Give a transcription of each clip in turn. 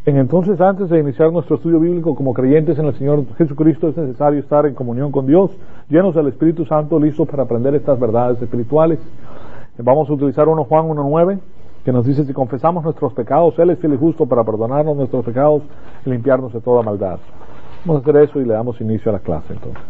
Entonces, antes de iniciar nuestro estudio bíblico como creyentes en el Señor Jesucristo, es necesario estar en comunión con Dios, llenos del Espíritu Santo, listos para aprender estas verdades espirituales. Vamos a utilizar 1 Juan 1:9, que nos dice: si confesamos nuestros pecados, Él es fiel y justo para perdonarnos nuestros pecados y limpiarnos de toda maldad. Vamos a hacer eso y le damos inicio a la clase entonces.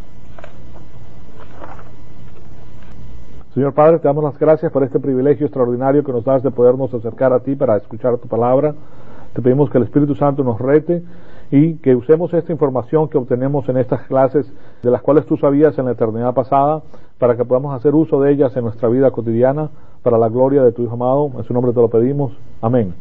Señor Padre, te damos las gracias por este privilegio extraordinario que nos das de podernos acercar a ti para escuchar tu palabra. Te pedimos que el Espíritu Santo nos rete y que usemos esta información que obtenemos en estas clases, de las cuales tú sabías en la eternidad pasada, para que podamos hacer uso de ellas en nuestra vida cotidiana, para la gloria de tu Hijo amado. En su nombre te lo pedimos. Amén.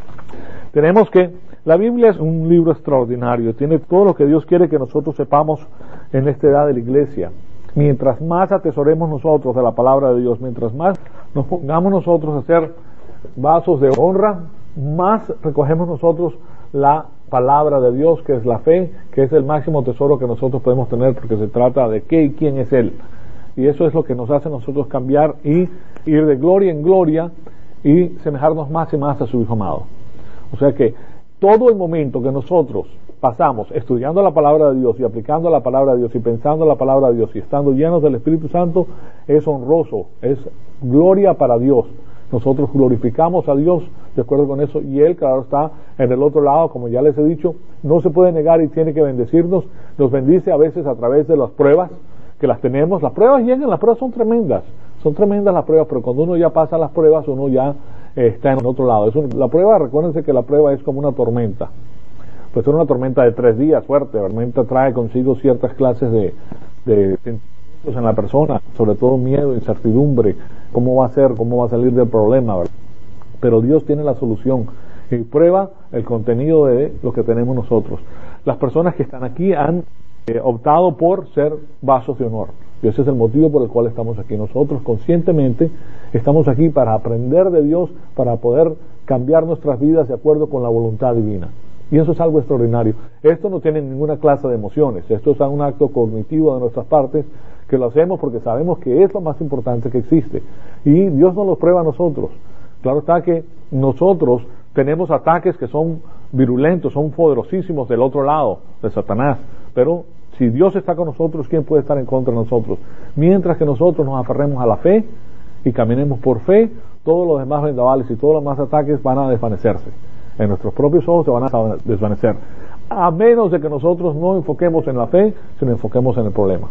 Tenemos que la Biblia es un libro extraordinario, tiene todo lo que Dios quiere que nosotros sepamos en esta edad de la iglesia. Mientras más atesoremos nosotros de la palabra de Dios, mientras más nos pongamos nosotros a ser vasos de honra, más recogemos nosotros la palabra de Dios, que es la fe, que es el máximo tesoro que nosotros podemos tener, porque se trata de qué y quién es Él. Y eso es lo que nos hace a nosotros cambiar y ir de gloria en gloria y semejarnos más y más a su Hijo amado. O sea que todo el momento que nosotros pasamos estudiando la palabra de Dios y aplicando la palabra de Dios y pensando la palabra de Dios y estando llenos del Espíritu Santo, es honroso, es gloria para Dios. Nosotros glorificamos a Dios de acuerdo con eso, y Él, claro, está en el otro lado, como ya les he dicho, no se puede negar y tiene que bendecirnos. Nos bendice a veces a través de las pruebas que las tenemos. Las pruebas llegan, las pruebas son tremendas las pruebas, pero cuando uno ya pasa las pruebas, uno ya está en el otro lado. La prueba, recuérdense que la prueba es como una tormenta. Pues es una tormenta de 3 días fuerte. La tormenta trae consigo ciertas clases de sentimientos en la persona, sobre todo miedo, incertidumbre, cómo va a ser, cómo va a salir del problema, ¿verdad? Pero Dios tiene la solución y prueba el contenido de lo que tenemos nosotros. Las personas que están aquí han optado por ser vasos de honor, y ese es el motivo por el cual estamos aquí. Nosotros conscientemente estamos aquí para aprender de Dios, para poder cambiar nuestras vidas de acuerdo con la voluntad divina. Y eso es algo extraordinario. Esto no tiene ninguna clase de emociones, esto es un acto cognitivo de nuestras partes, que lo hacemos porque sabemos que es lo más importante que existe. Y Dios nos lo prueba a nosotros. Claro está que nosotros tenemos ataques que son virulentos, son poderosísimos del otro lado, de Satanás. Pero si Dios está con nosotros, ¿quién puede estar en contra de nosotros? Mientras que nosotros nos aferremos a la fe y caminemos por fe, todos los demás vendavales y todos los demás ataques van a desvanecerse. En nuestros propios ojos se van a desvanecer. A menos de que nosotros no enfoquemos en la fe, sino enfoquemos en el problema.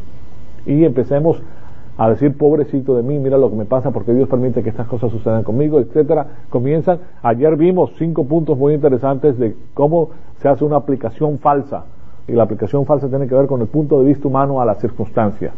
Y empecemos a decir: pobrecito de mí, mira lo que me pasa, porque Dios permite que estas cosas sucedan conmigo, etcétera. Comienzan. Ayer vimos 5 puntos muy interesantes de cómo se hace una aplicación falsa, y la aplicación falsa tiene que ver con el punto de vista humano a las circunstancias.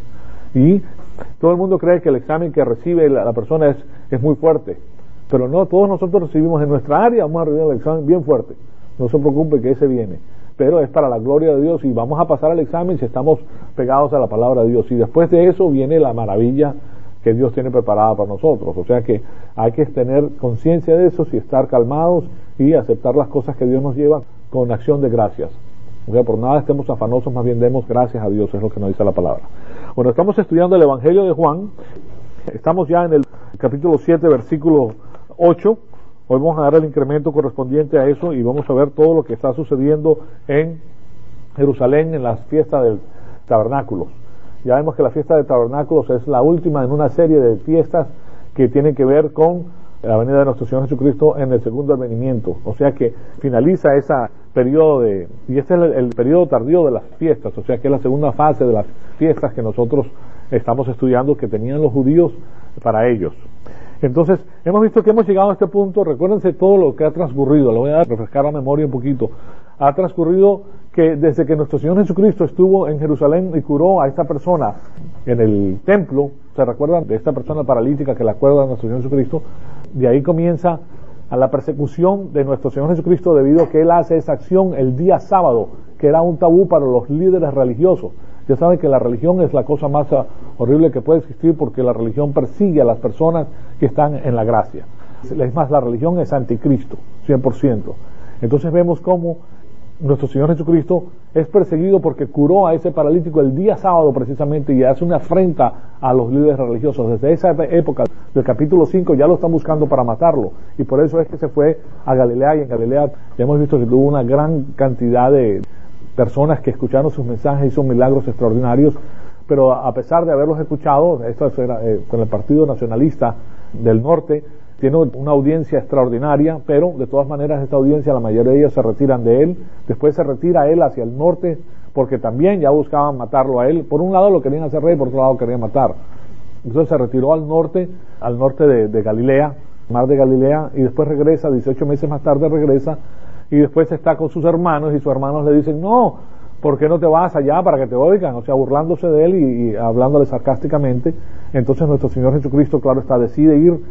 Y todo el mundo cree que el examen que recibe la persona es muy fuerte, pero no, todos nosotros recibimos en nuestra área, vamos a recibir el examen bien fuerte. No se preocupe que ese viene, pero es para la gloria de Dios, y vamos a pasar al examen si estamos pegados a la palabra de Dios, y después de eso viene la maravilla que Dios tiene preparada para nosotros. O sea que hay que tener conciencia de eso y estar calmados y aceptar las cosas que Dios nos lleva con acción de gracias. O sea, por nada estemos afanosos, más bien demos gracias a Dios, es lo que nos dice la palabra. Bueno, estamos estudiando el Evangelio de Juan, estamos ya en el capítulo 7, versículo 8. Hoy vamos a dar el incremento correspondiente a eso y vamos a ver todo lo que está sucediendo en Jerusalén en las fiestas del tabernáculos. Ya vemos que la fiesta de tabernáculos es la última en una serie de fiestas que tienen que ver con la venida de nuestro Señor Jesucristo en el segundo advenimiento. O sea que finaliza ese periodo y este es el periodo tardío de las fiestas, o sea que es la segunda fase de las fiestas que nosotros estamos estudiando, que tenían los judíos para ellos. Entonces, hemos visto que hemos llegado a este punto. Recuérdense todo lo que ha transcurrido. Le voy a refrescar la memoria un poquito. Ha transcurrido que desde que nuestro Señor Jesucristo estuvo en Jerusalén y curó a esta persona en el templo, ¿se recuerdan de esta persona paralítica que la acuerda de nuestro Señor Jesucristo? De ahí comienza a la persecución de nuestro Señor Jesucristo, debido a que Él hace esa acción el día sábado, que era un tabú para los líderes religiosos. Ya saben que la religión es la cosa más horrible que puede existir, porque la religión persigue a las personas que están en la gracia. Es más, la religión es anticristo, 100%. Entonces vemos cómo nuestro Señor Jesucristo es perseguido porque curó a ese paralítico el día sábado precisamente, y hace una afrenta a los líderes religiosos. Desde esa época del capítulo 5 ya lo están buscando para matarlo, y por eso es que se fue a Galilea, y en Galilea ya hemos visto que tuvo una gran cantidad de personas que escucharon sus mensajes, hizo milagros extraordinarios. Pero a pesar de haberlos escuchado, esto era con el Partido Nacionalista del Norte, tiene una audiencia extraordinaria, pero de todas maneras esta audiencia, la mayoría de ellos se retiran de él. Después se retira él hacia el norte, porque también ya buscaban matarlo a él. Por un lado lo querían hacer rey, por otro lado lo querían matar. Entonces se retiró al norte de Galilea, mar de Galilea, y después regresa, 18 meses más tarde regresa, y después está con sus hermanos, y sus hermanos le dicen, no, ¿por qué no te vas allá para que te oigan? O sea, burlándose de él y hablándole sarcásticamente. Entonces nuestro Señor Jesucristo, claro está, decide ir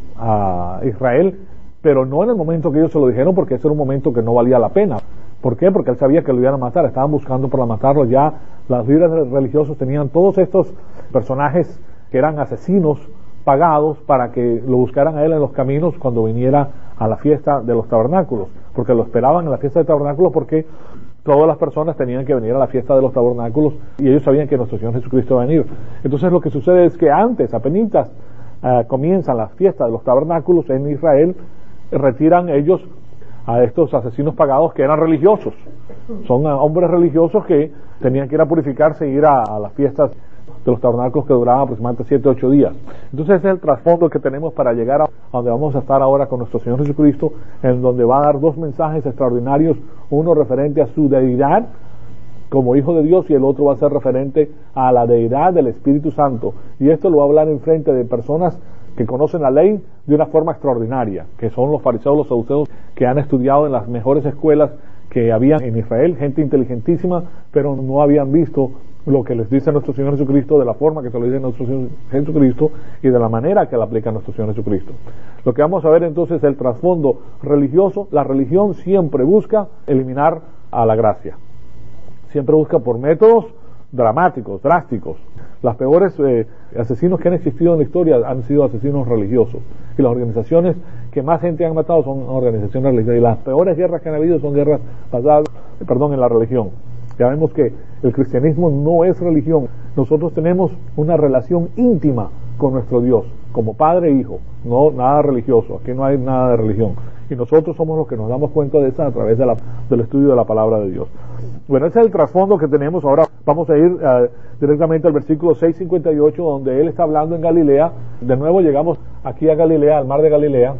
a Israel, pero no en el momento que ellos se lo dijeron, porque ese era un momento que no valía la pena. ¿Por qué? Porque él sabía que lo iban a matar, estaban buscando para matarlo. Ya los líderes religiosos tenían todos estos personajes que eran asesinos pagados para que lo buscaran a él en los caminos cuando viniera a la fiesta de los tabernáculos, porque lo esperaban en la fiesta de tabernáculos, porque todas las personas tenían que venir a la fiesta de los tabernáculos y ellos sabían que nuestro Señor Jesucristo iba a venir. Entonces lo que sucede es que antes, apenitas comienzan las fiestas de los tabernáculos en Israel, retiran ellos a estos asesinos pagados que eran religiosos. Son hombres religiosos que tenían que ir a purificarse e ir a las fiestas de los tabernáculos que duraban aproximadamente 7 o 8 días. Entonces ese es el trasfondo que tenemos para llegar a donde vamos a estar ahora con nuestro Señor Jesucristo, en donde va a dar dos mensajes extraordinarios, uno referente a su deidad como Hijo de Dios, y el otro va a ser referente a la deidad del Espíritu Santo, y esto lo va a hablar en frente de personas que conocen la ley de una forma extraordinaria, que son los fariseos, los saduceos, que han estudiado en las mejores escuelas que había en Israel, gente inteligentísima, pero no habían visto lo que les dice nuestro Señor Jesucristo, de la forma que se lo dice nuestro Señor Jesucristo y de la manera que la aplica nuestro Señor Jesucristo. Lo que vamos a ver entonces es el trasfondo religioso. La religión siempre busca eliminar a la gracia, siempre busca por métodos dramáticos, drásticos. Los peores asesinos que han existido en la historia han sido asesinos religiosos, y las organizaciones que más gente han matado son organizaciones religiosas, y las peores guerras que han habido son guerras basadas en la religión. Ya vemos que el cristianismo no es religión. Nosotros tenemos una relación íntima con nuestro Dios, como padre e hijo, no nada religioso. Aquí no hay nada de religión, y nosotros somos los que nos damos cuenta de eso a través del estudio de la palabra de Dios. Bueno, ese es el trasfondo que tenemos. Ahora vamos a ir directamente al versículo 6:58, donde él está hablando en Galilea. De nuevo llegamos aquí a Galilea, al mar de Galilea.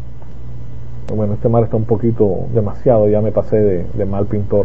Bueno, este mar está un poquito demasiado, ya me pasé de mal pintor.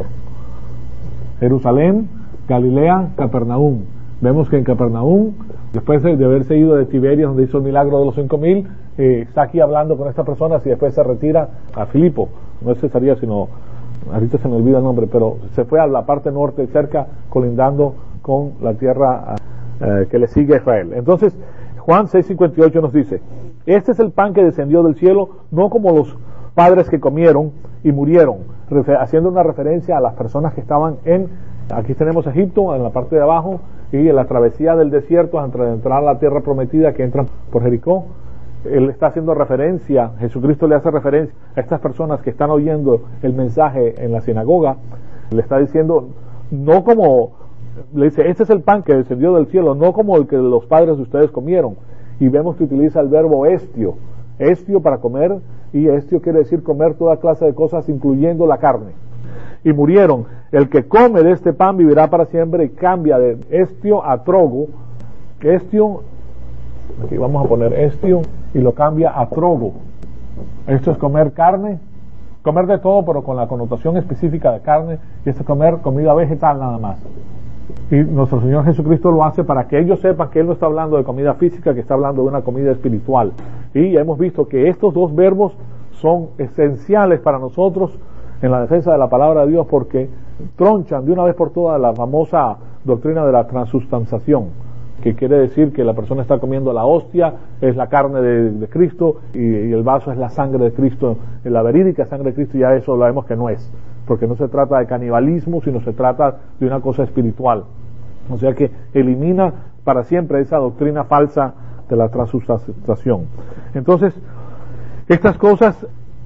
Jerusalén, Galilea, Capernaum. Vemos que en Capernaum, después de haberse ido de Tiberias, donde hizo el milagro de los 5,000, está aquí hablando con estas personas, y después se retira a Filipo. No es Cesarea, sino, ahorita se me olvida el nombre, pero se fue a la parte norte, cerca, colindando con la tierra que le sigue a Israel. Entonces, Juan 6:58 nos dice: este es el pan que descendió del cielo, no como los padres que comieron y murieron, haciendo una referencia a las personas que estaban aquí tenemos Egipto en la parte de abajo, y en la travesía del desierto antes de entrar a la tierra prometida, que entran por Jericó. Él está haciendo referencia, Jesucristo le hace referencia a estas personas que están oyendo el mensaje en la sinagoga. Le está diciendo, no como, le dice, este es el pan que descendió del cielo, no como el que los padres de ustedes comieron. Y vemos que utiliza el verbo estio para comer, y estio quiere decir comer toda clase de cosas, incluyendo la carne. Y murieron. El que come de este pan vivirá para siempre, y cambia de estio a trogo. Estio, aquí vamos a poner estio, y lo cambia a trogo. Esto es comer carne, comer de todo, pero con la connotación específica de carne, y esto es comer comida vegetal nada más. Y nuestro Señor Jesucristo lo hace para que ellos sepan que Él no está hablando de comida física, que está hablando de una comida espiritual. Y ya hemos visto que estos dos verbos son esenciales para nosotros en la defensa de la palabra de Dios, porque tronchan de una vez por todas la famosa doctrina de la transustanciación, que quiere decir que la persona está comiendo la hostia, es la carne de Cristo, y el vaso es la sangre de Cristo, la verídica sangre de Cristo. Ya eso lo vemos que no es, porque no se trata de canibalismo, sino se trata de una cosa espiritual. O sea que elimina para siempre esa doctrina falsa de la transustanciación. Entonces, estas cosas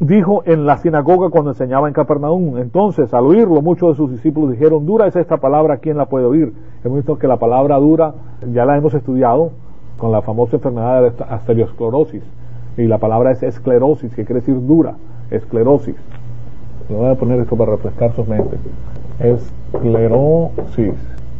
dijo en la sinagoga cuando enseñaba en Capernaum. Entonces, al oírlo, muchos de sus discípulos dijeron: dura es esta palabra, ¿quién la puede oír? Hemos visto que la palabra dura ya la hemos estudiado con la famosa enfermedad de la arteriosclerosis, y la palabra es esclerosis, que quiere decir dura, esclerosis. Le voy a poner esto para refrescar sus mentes. Esclerosis.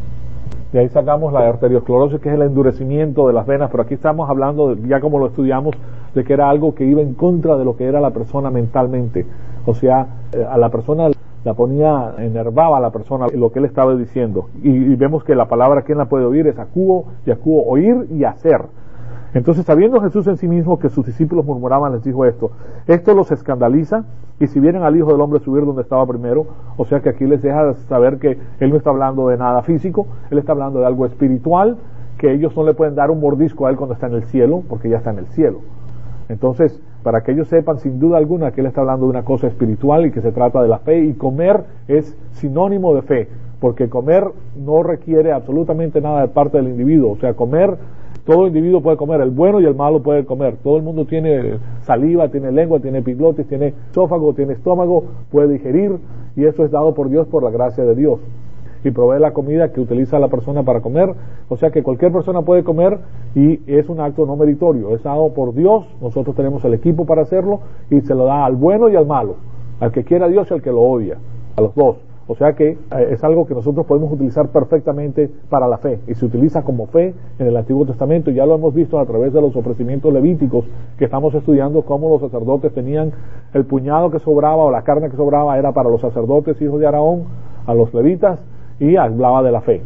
De ahí sacamos la arteriosclerosis, que es el endurecimiento de las venas, pero aquí estamos hablando, ya como lo estudiamos, de que era algo que iba en contra de lo que era la persona mentalmente. O sea, a la persona la ponía, enervaba a la persona lo que él estaba diciendo. Y vemos que la palabra, ¿quién la puede oír? Es acuo, y acuo, oír y hacer. Entonces, sabiendo Jesús en sí mismo que sus discípulos murmuraban, les dijo esto: esto los escandaliza, y si vienen al Hijo del Hombre subir donde estaba primero. O sea que aquí les deja saber que él no está hablando de nada físico, él está hablando de algo espiritual, que ellos no le pueden dar un mordisco a él cuando está en el cielo, porque ya está en el cielo. Entonces, para que ellos sepan sin duda alguna que él está hablando de una cosa espiritual y que se trata de la fe, y comer es sinónimo de fe, porque comer no requiere absolutamente nada de parte del individuo. O sea, comer, todo individuo puede comer, el bueno y el malo puede comer. Todo el mundo tiene saliva, tiene lengua, tiene epiglotis, tiene esófago, tiene estómago, puede digerir, y eso es dado por Dios por la gracia de Dios. Y provee la comida que utiliza la persona para comer. O sea que cualquier persona puede comer, y es un acto no meritorio, es dado por Dios. Nosotros tenemos el equipo para hacerlo, y se lo da al bueno y al malo, al que quiera a Dios y al que lo odia, a los dos. O sea que es algo que nosotros podemos utilizar perfectamente para la fe, y se utiliza como fe en el Antiguo Testamento. Ya lo hemos visto a través de los ofrecimientos levíticos que estamos estudiando, cómo los sacerdotes tenían el puñado que sobraba, o la carne que sobraba era para los sacerdotes hijos de Aarón, a los levitas, y hablaba de la fe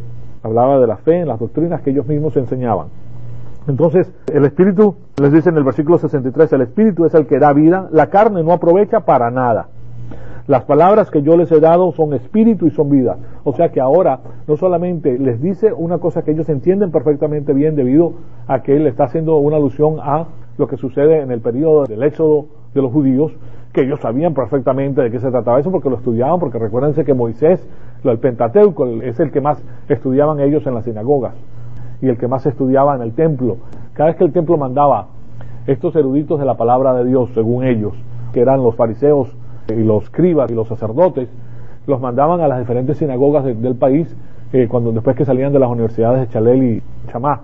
en las doctrinas que ellos mismos enseñaban. Entonces, el Espíritu, les dice en el versículo 63, el Espíritu es el que da vida, la carne no aprovecha para nada. Las palabras que yo les he dado son espíritu y son vida. O sea que ahora no solamente les dice una cosa que ellos entienden perfectamente bien, debido a que él está haciendo una alusión a lo que sucede en el periodo del éxodo de los judíos, que ellos sabían perfectamente de qué se trataba eso, porque lo estudiaban, porque recuérdense que Moisés, el Pentateuco, es el que más estudiaban ellos en las sinagogas, y el que más estudiaba en el templo. Cada vez que el templo mandaba estos eruditos de la palabra de Dios, según ellos, que eran los fariseos y los escribas y los sacerdotes, los mandaban a las diferentes sinagogas del país, después que salían de las universidades de Chalel y Chamá,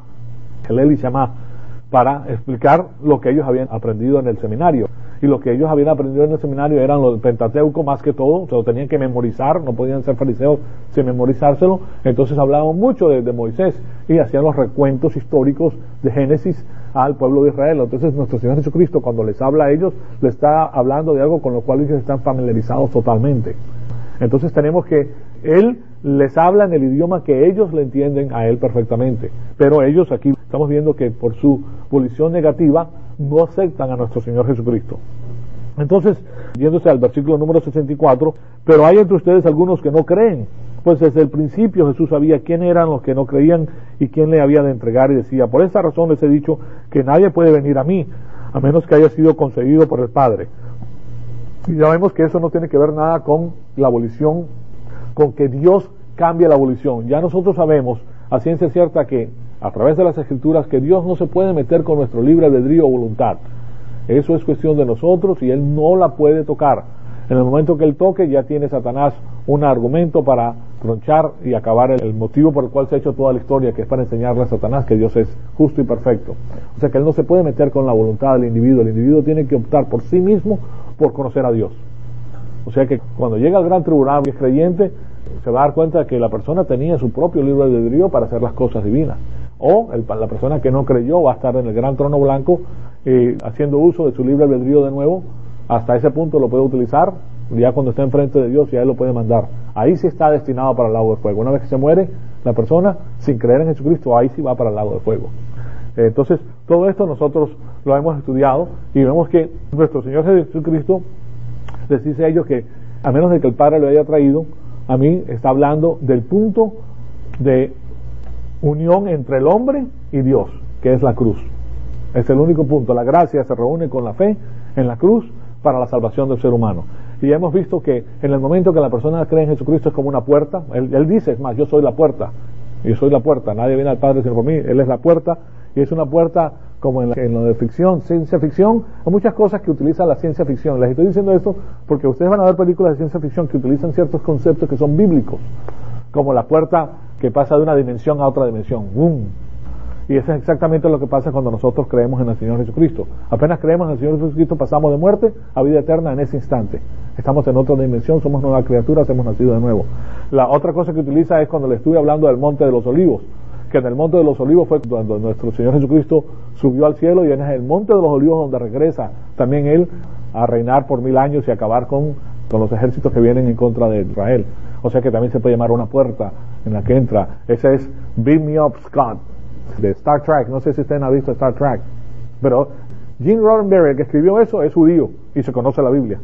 para explicar lo que ellos habían aprendido en el seminario. Y lo que ellos habían aprendido en el seminario eran los Pentateuco más que todo, se lo tenían que memorizar, no podían ser fariseos sin memorizárselo. Entonces hablaban mucho de Moisés, y hacían los recuentos históricos de Génesis al pueblo de Israel. Entonces nuestro Señor Jesucristo, cuando les habla a ellos, les está hablando de algo con lo cual ellos están familiarizados totalmente. Entonces tenemos que Él les habla en el idioma que ellos le entienden a Él perfectamente, pero ellos aquí estamos viendo que por su volición negativa no aceptan a nuestro Señor Jesucristo. Entonces, yéndose al versículo número 64, pero hay entre ustedes algunos que no creen, pues desde el principio Jesús sabía quién eran los que no creían y quién le había de entregar, y decía: por esta razón les he dicho que nadie puede venir a mí a menos que haya sido concedido por el Padre. Y ya vemos que eso no tiene que ver nada con la abolición, con que Dios cambie la abolición. Ya nosotros sabemos a ciencia cierta que a través de las Escrituras que Dios no se puede meter con nuestro libre albedrío o voluntad. Eso es cuestión de nosotros, y Él no la puede tocar. En el momento que Él toque, ya tiene Satanás un argumento para tronchar y acabar el motivo por el cual se ha hecho toda la historia, que es para enseñarle a Satanás que Dios es justo y perfecto. O sea que Él no se puede meter con la voluntad del individuo. El individuo tiene que optar por sí mismo por conocer a Dios. O sea que cuando llega al gran tribunal y es creyente, se va a dar cuenta de que la persona tenía su propio libre albedrío para hacer las cosas divinas. O la persona que no creyó va a estar en el gran trono blanco haciendo uso de su libre albedrío de nuevo. Hasta ese punto lo puede utilizar, ya cuando está enfrente de Dios ya Él lo puede mandar. Ahí sí está destinado para el lago de fuego. Una vez que se muere la persona sin creer en Jesucristo, ahí sí va para el lago de fuego. Entonces todo esto nosotros lo hemos estudiado, y vemos que nuestro Señor Jesucristo les dice a ellos que a menos de que el Padre lo haya traído, a mí está hablando del punto de unión entre el hombre y Dios, que es la cruz. Es el único punto. La gracia se reúne con la fe en la cruz para la salvación del ser humano. Y ya hemos visto que en el momento que la persona cree en Jesucristo es como una puerta. Él dice, es más, yo soy la puerta. Yo soy la puerta. Nadie viene al Padre sino por mí. Él es la puerta, y es una puerta como en lo de ficción, ciencia ficción, hay muchas cosas que utiliza la ciencia ficción. Les estoy diciendo esto porque ustedes van a ver películas de ciencia ficción que utilizan ciertos conceptos que son bíblicos, como la puerta que pasa de una dimensión a otra dimensión. ¡Bum! Y eso es exactamente lo que pasa cuando nosotros creemos en el Señor Jesucristo. Apenas creemos en el Señor Jesucristo, pasamos de muerte a vida eterna en ese instante. Estamos en otra dimensión, somos nuevas criaturas, hemos nacido de nuevo. La otra cosa que utiliza es cuando le estuve hablando del Monte de los Olivos, que en el Monte de los Olivos fue cuando nuestro Señor Jesucristo subió al cielo, y en el Monte de los Olivos donde regresa también Él a reinar por 1000 años y acabar con los ejércitos que vienen en contra de Israel. O sea que también se puede llamar una puerta en la que entra. Esa es Beam Me Up Scott, de Star Trek. No sé si ustedes han visto Star Trek, pero Gene Roddenberry, el que escribió eso, es judío y se conoce la Biblia.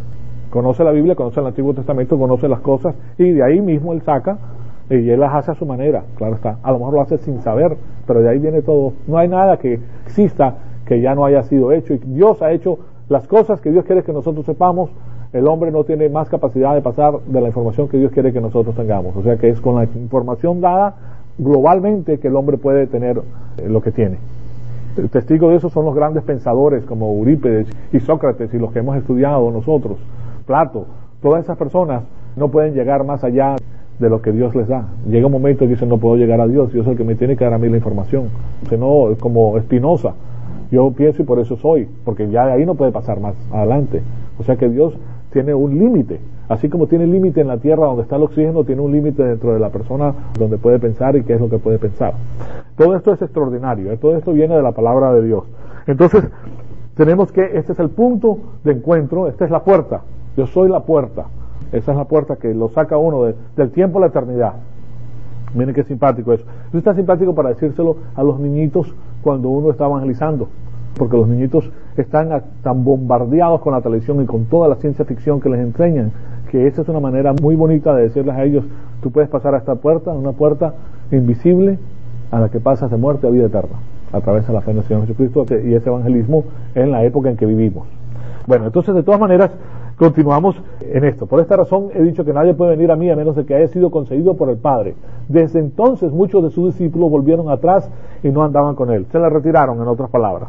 Conoce la Biblia, conoce el Antiguo Testamento, conoce las cosas, y de ahí mismo él saca y él las hace a su manera. Claro está, a lo mejor lo hace sin saber, pero de ahí viene todo. No hay nada que exista que ya no haya sido hecho, y Dios ha hecho las cosas que Dios quiere que nosotros sepamos. El hombre no tiene más capacidad de pasar de la información que Dios quiere que nosotros tengamos. O sea que es con la información dada globalmente que el hombre puede tener lo que tiene. El testigo de eso son los grandes pensadores como Eurípides y Sócrates, y los que hemos estudiado nosotros, Plato. Todas esas personas no pueden llegar más allá de lo que Dios les da. Llega un momento y dicen: no puedo llegar a Dios, Dios es el que me tiene que dar a mí la información. Si no, como Spinoza, yo pienso y por eso soy, porque ya de ahí no puede pasar más adelante. O sea que Dios tiene un límite, así como tiene límite en la tierra donde está el oxígeno, tiene un límite dentro de la persona donde puede pensar y qué es lo que puede pensar. Todo esto es extraordinario, todo esto viene de la palabra de Dios. Entonces tenemos que, este es el punto de encuentro, esta es la puerta. Yo soy la puerta. Esa es la puerta que lo saca uno del tiempo a la eternidad. Miren qué simpático eso. Eso está simpático para decírselo a los niñitos cuando uno está evangelizando, porque los niñitos están tan bombardeados con la televisión y con toda la ciencia ficción que les enseñan, que esa es una manera muy bonita de decirles a ellos: tú puedes pasar a esta puerta, una puerta invisible a la que pasas de muerte a vida eterna, a través de la fe en el Señor Jesucristo, y ese evangelismo en la época en que vivimos. Bueno, entonces de todas maneras continuamos en esto. Por esta razón he dicho que nadie puede venir a mí a menos de que haya sido concedido por el Padre. Desde entonces muchos de sus discípulos volvieron atrás y no andaban con él. Se le retiraron, en otras palabras.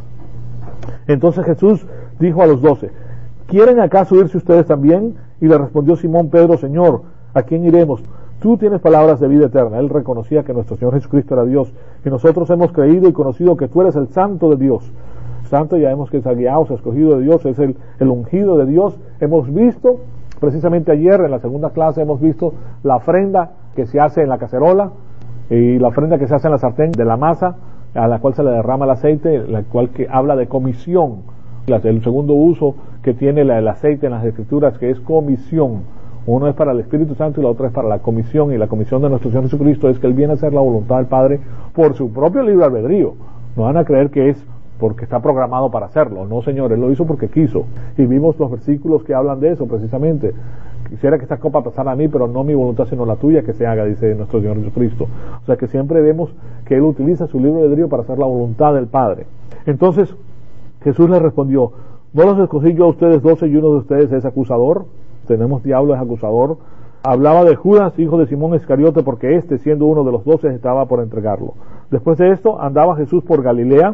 Entonces Jesús dijo a los 12: ¿quieren acaso irse ustedes también? Y le respondió Simón Pedro: Señor, ¿a quién iremos? Tú tienes palabras de vida eterna. Él reconocía que nuestro Señor Jesucristo era Dios, y nosotros hemos creído y conocido que tú eres el Santo de Dios. Santo, ya vemos que es guiado, es escogido de Dios, es el ungido de Dios. Hemos visto, precisamente ayer en la segunda clase, hemos visto la ofrenda que se hace en la cacerola y la ofrenda que se hace en la sartén de la masa, a la cual se le derrama el aceite, la cual que habla de comisión. El segundo uso que tiene el aceite en las Escrituras, que es comisión. Uno es para el Espíritu Santo y la otra es para la comisión, y la comisión de nuestro Señor Jesucristo es que Él viene a hacer la voluntad del Padre por su propio libre albedrío. No van a creer que es porque está programado para hacerlo. No, Señor, Él lo hizo porque quiso. Y vimos los versículos que hablan de eso precisamente. Quisiera que esta copa pasara a mí, pero no mi voluntad sino la tuya que se haga, dice nuestro Señor Jesucristo. O sea que siempre vemos que Él utiliza su libre albedrío para hacer la voluntad del Padre. Entonces Jesús le respondió: ¿no los escogí yo a ustedes 12 y uno de ustedes es acusador? Tenemos diablo, es acusador. Hablaba de Judas, hijo de Simón Iscariote, porque éste, siendo uno de los 12, estaba por entregarlo. Después de esto andaba Jesús por Galilea.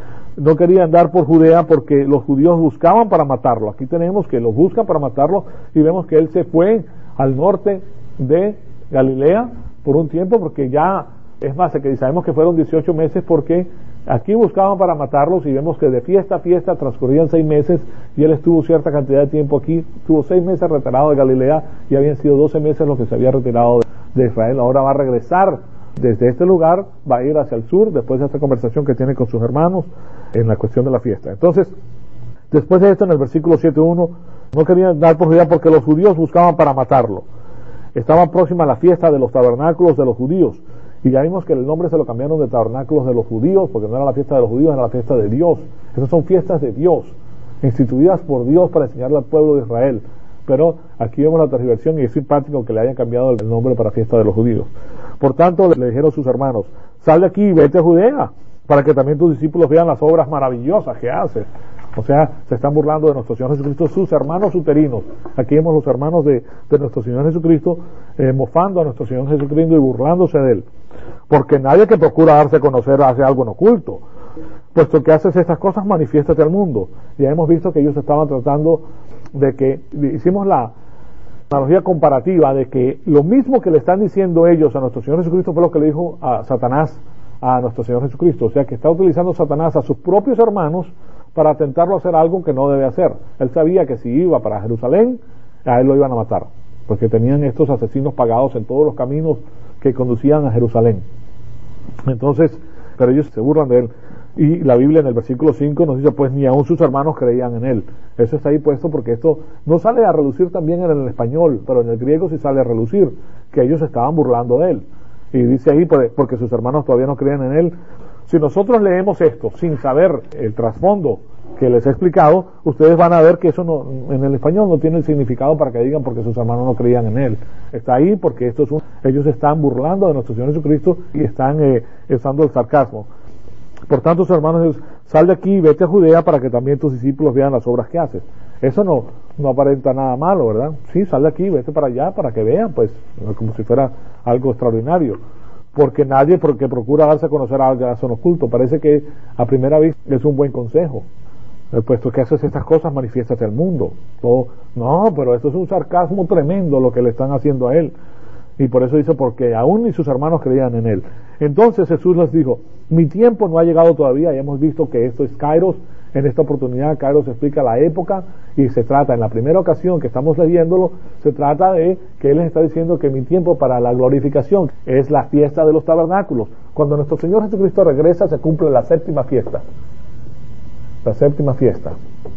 No quería andar por Judea porque los judíos buscaban para matarlo. Aquí tenemos que los buscan para matarlo, y vemos que él se fue al norte de Galilea por un tiempo, porque ya, es más, que sabemos que fueron 18 meses porque aquí buscaban para matarlos, y vemos que de fiesta a fiesta transcurrían 6 meses, y él estuvo cierta cantidad de tiempo aquí. Tuvo 6 meses retirado de Galilea, y habían sido 12 meses los que se había retirado de Israel. Ahora va a regresar desde este lugar, va a ir hacia el sur después de esta conversación que tiene con sus hermanos en la cuestión de la fiesta. Entonces, después de esto, en el versículo 7:1, no querían andar por Judea porque los judíos buscaban para matarlo. Estaba próxima la fiesta de los tabernáculos de los judíos, y ya vimos que el nombre se lo cambiaron de tabernáculos de los judíos, porque no era la fiesta de los judíos, era la fiesta de Dios. Esas son fiestas de Dios, instituidas por Dios para enseñarle al pueblo de Israel. Pero aquí vemos la transversión, y es simpático que le hayan cambiado el nombre para fiesta de los judíos. Por tanto, le dijeron sus hermanos: sal de aquí y vete a Judea, para que también tus discípulos vean las obras maravillosas que haces. O sea, se están burlando de nuestro Señor Jesucristo, sus hermanos uterinos. Aquí vemos los hermanos de nuestro Señor Jesucristo mofando a nuestro Señor Jesucristo y burlándose de Él. Porque nadie que procura darse a conocer hace algo en oculto. puesto que haces estas cosas, manifiéstate al mundo. Ya hemos visto que ellos estaban tratando de que, hicimos la analogía comparativa de que lo mismo que le están diciendo ellos a nuestro Señor Jesucristo fue lo que le dijo a Satanás a nuestro Señor Jesucristo. O sea que está utilizando Satanás a sus propios hermanos para tentarlo a hacer algo que no debe hacer. Él sabía que si iba para Jerusalén, a él lo iban a matar, porque tenían estos asesinos pagados en todos los caminos que conducían a Jerusalén. Entonces, pero ellos se burlan de él. Y la Biblia en el versículo 5 nos dice, pues ni aún sus hermanos creían en él. Eso está ahí puesto porque esto no sale a relucir también en el español, pero en el griego sí sale a relucir, que ellos estaban burlando de él. Y dice ahí, porque sus hermanos todavía no creían en él. Si nosotros leemos esto sin saber el trasfondo que les he explicado, ustedes van a ver que eso no, en el español no tiene el significado para que digan porque sus hermanos no creían en él. Está ahí porque ellos están burlando de nuestro Señor Jesucristo y están usando el sarcasmo. Por tanto, sus hermanos, sal de aquí y vete a Judea para que también tus discípulos vean las obras que haces. Eso no aparenta nada malo, ¿verdad? Sí, sal de aquí, vete para allá para que vean, pues, como si fuera algo extraordinario. Porque nadie que procura darse a conocer algo son oculto. Parece que a primera vista es un buen consejo. Puesto que haces estas cosas, manifiéstate al mundo. No, pero esto es un sarcasmo tremendo lo que le están haciendo a él. Y por eso dice, porque aún ni sus hermanos creían en él. Entonces Jesús les dijo, mi tiempo no ha llegado todavía. Ya hemos visto que esto es Kairos. En esta oportunidad Kairos explica la época y se trata, en la primera ocasión que estamos leyéndolo, se trata de que él les está diciendo que mi tiempo para la glorificación es la fiesta de los tabernáculos. Cuando nuestro Señor Jesucristo regresa se cumple la séptima fiesta. La séptima fiesta.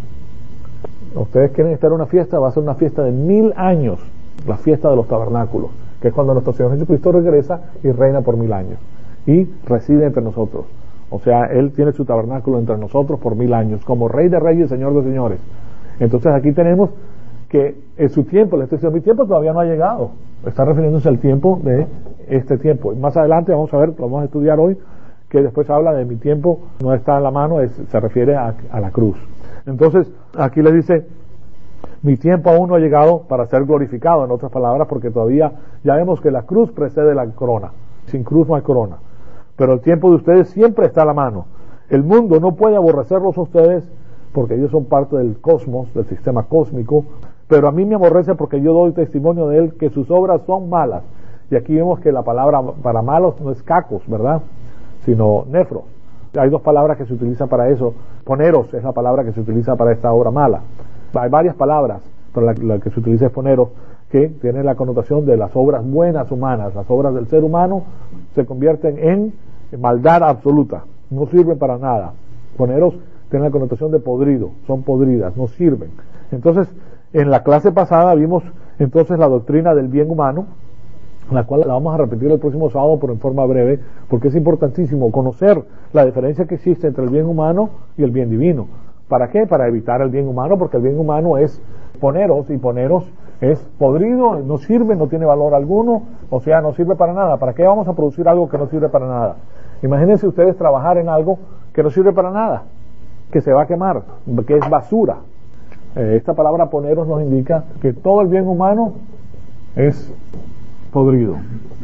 Ustedes quieren estar en una fiesta, va a ser una fiesta de 1000 años, la fiesta de los tabernáculos, que es cuando nuestro Señor Jesucristo regresa y reina por 1000 años y reside entre nosotros. O sea, él tiene su tabernáculo entre nosotros por 1000 años, como Rey de Reyes, Señor de Señores. Entonces aquí tenemos que en su tiempo, le estoy diciendo, mi tiempo todavía no ha llegado. Está refiriéndose al tiempo de este tiempo. Más adelante vamos a ver, lo vamos a estudiar hoy, que después habla de mi tiempo, no está en la mano, se refiere a la cruz. Entonces, aquí les dice, mi tiempo aún no ha llegado para ser glorificado, en otras palabras, porque todavía ya vemos que la cruz precede la corona. Sin cruz no hay corona. Pero el tiempo de ustedes siempre está a la mano. El mundo no puede aborrecerlos a ustedes porque ellos son parte del cosmos, del sistema cósmico, pero a mí me aborrece porque yo doy testimonio de él que sus obras son malas. Y aquí vemos que la palabra para malos no es cacos, ¿verdad? Sino nefro. Hay dos palabras que se utilizan para eso. Poneros es la palabra que se utiliza para esta obra mala. Hay varias palabras, pero la que se utiliza es poneros, que tiene la connotación de las obras buenas humanas. Las obras del ser humano se convierten en maldad absoluta, no sirven para nada. Poneros tiene la connotación de podrido, son podridas, no sirven. Entonces, en la clase pasada vimos entonces la doctrina del bien humano, la cual la vamos a repetir el próximo sábado, pero en forma breve, porque es importantísimo conocer la diferencia que existe entre el bien humano y el bien divino. ¿Para qué? Para evitar el bien humano, porque el bien humano es poneros, y poneros es podrido, no sirve, no tiene valor alguno, o sea, no sirve para nada. ¿Para qué vamos a producir algo que no sirve para nada? Imagínense ustedes trabajar en algo que no sirve para nada, que se va a quemar, que es basura. Esta palabra poneros nos indica que todo el bien humano es podrido,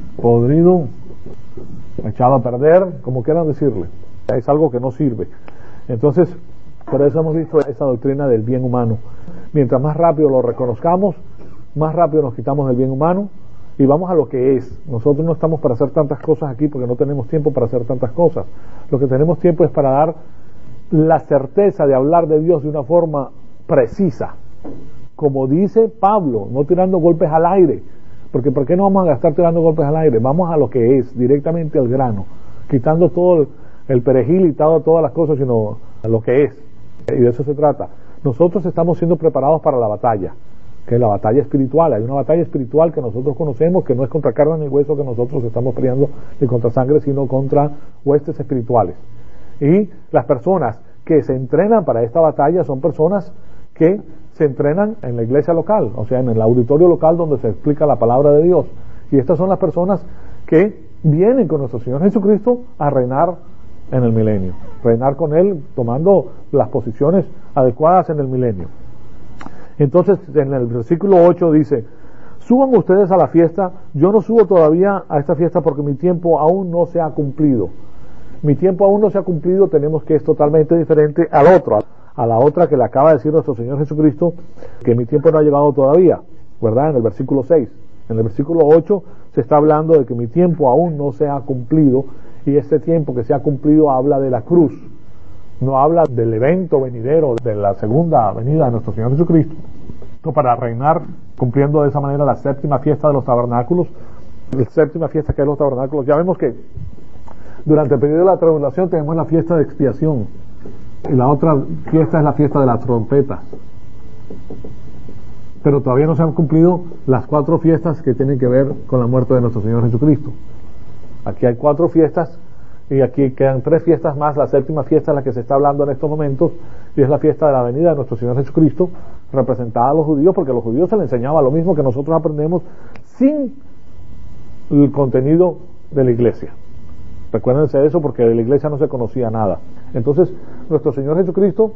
echado a perder, como quieran decirle. Es algo que no sirve. Entonces, por eso hemos visto esa doctrina del bien humano. Mientras más rápido lo reconozcamos, más rápido nos quitamos del bien humano y vamos a lo que es. Nosotros no estamos para hacer tantas cosas aquí porque no tenemos tiempo para hacer tantas cosas. Lo que tenemos tiempo es para dar la certeza de hablar de Dios de una forma precisa, como dice Pablo, no tirando golpes al aire, porque ¿por qué no vamos a gastar tirando golpes al aire? Vamos a lo que es, directamente al grano, quitando todo el perejil y todas las cosas, sino a lo que es. Y de eso se trata. Nosotros estamos siendo preparados para la batalla, que es la batalla espiritual. Hay una batalla espiritual que nosotros conocemos, que no es contra carne ni hueso que nosotros estamos peleando, ni contra sangre, sino contra huestes espirituales. Y las personas que se entrenan para esta batalla son personas que se entrenan en la iglesia local, o sea, en el auditorio local donde se explica la palabra de Dios. Y estas son las personas que vienen con nuestro Señor Jesucristo a reinar en el milenio, reinar con Él tomando las posiciones adecuadas en el milenio. Entonces, en el versículo 8 dice, suban ustedes a la fiesta, yo no subo todavía a esta fiesta porque mi tiempo aún no se ha cumplido. mi tiempo aún no se ha cumplido, tenemos que es totalmente diferente al otro, a la otra que le acaba de decir nuestro Señor Jesucristo, que mi tiempo no ha llegado todavía, ¿verdad? En el versículo 6. En el versículo 8 se está hablando de que mi tiempo aún no se ha cumplido, y este tiempo que se ha cumplido habla de la cruz, no habla del evento venidero, de la segunda venida de nuestro Señor Jesucristo, para reinar cumpliendo de esa manera la séptima fiesta de los tabernáculos. La séptima fiesta, que es los tabernáculos, ya vemos que durante el periodo de la tribulación tenemos la fiesta de expiación, y la otra fiesta es la fiesta de las trompetas, pero todavía no se han cumplido las 4 fiestas que tienen que ver con la muerte de nuestro Señor Jesucristo. Aquí hay 4 fiestas, y aquí quedan 3 fiestas más. La séptima fiesta es la que se está hablando en estos momentos, y es la fiesta de la venida de nuestro Señor Jesucristo, representada a los judíos, porque a los judíos se les enseñaba lo mismo que nosotros aprendemos sin el contenido de la iglesia. Recuérdense eso, porque de la iglesia no se conocía nada. Entonces nuestro Señor Jesucristo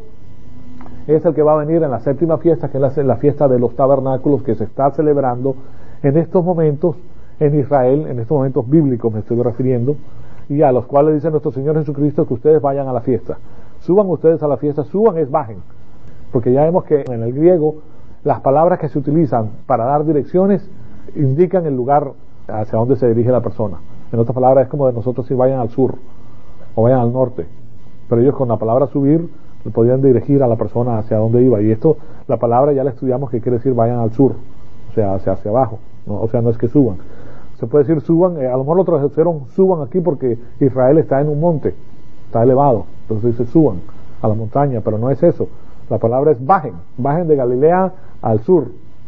es el que va a venir en la séptima fiesta, que es la fiesta de los tabernáculos, que se está celebrando en estos momentos en Israel, en estos momentos bíblicos me estoy refiriendo, y a los cuales dice nuestro Señor Jesucristo que ustedes vayan a la fiesta. Suban ustedes a la fiesta. Suban es bajen, porque ya vemos que en el griego las palabras que se utilizan para dar direcciones indican el lugar hacia donde se dirige la persona. En otras palabras, es como de nosotros si vayan al sur o vayan al norte, pero ellos con la palabra subir le podían dirigir a la persona hacia donde iba, y esto, la palabra ya la estudiamos, que quiere decir vayan al sur, o sea, hacia abajo, ¿no? O sea, no es que suban. Se puede decir suban, a lo mejor lo tradujeron suban aquí porque Israel está en un monte, está elevado, entonces dice suban a la montaña, pero no es eso. La palabra es bajen, bajen de Galilea al sur,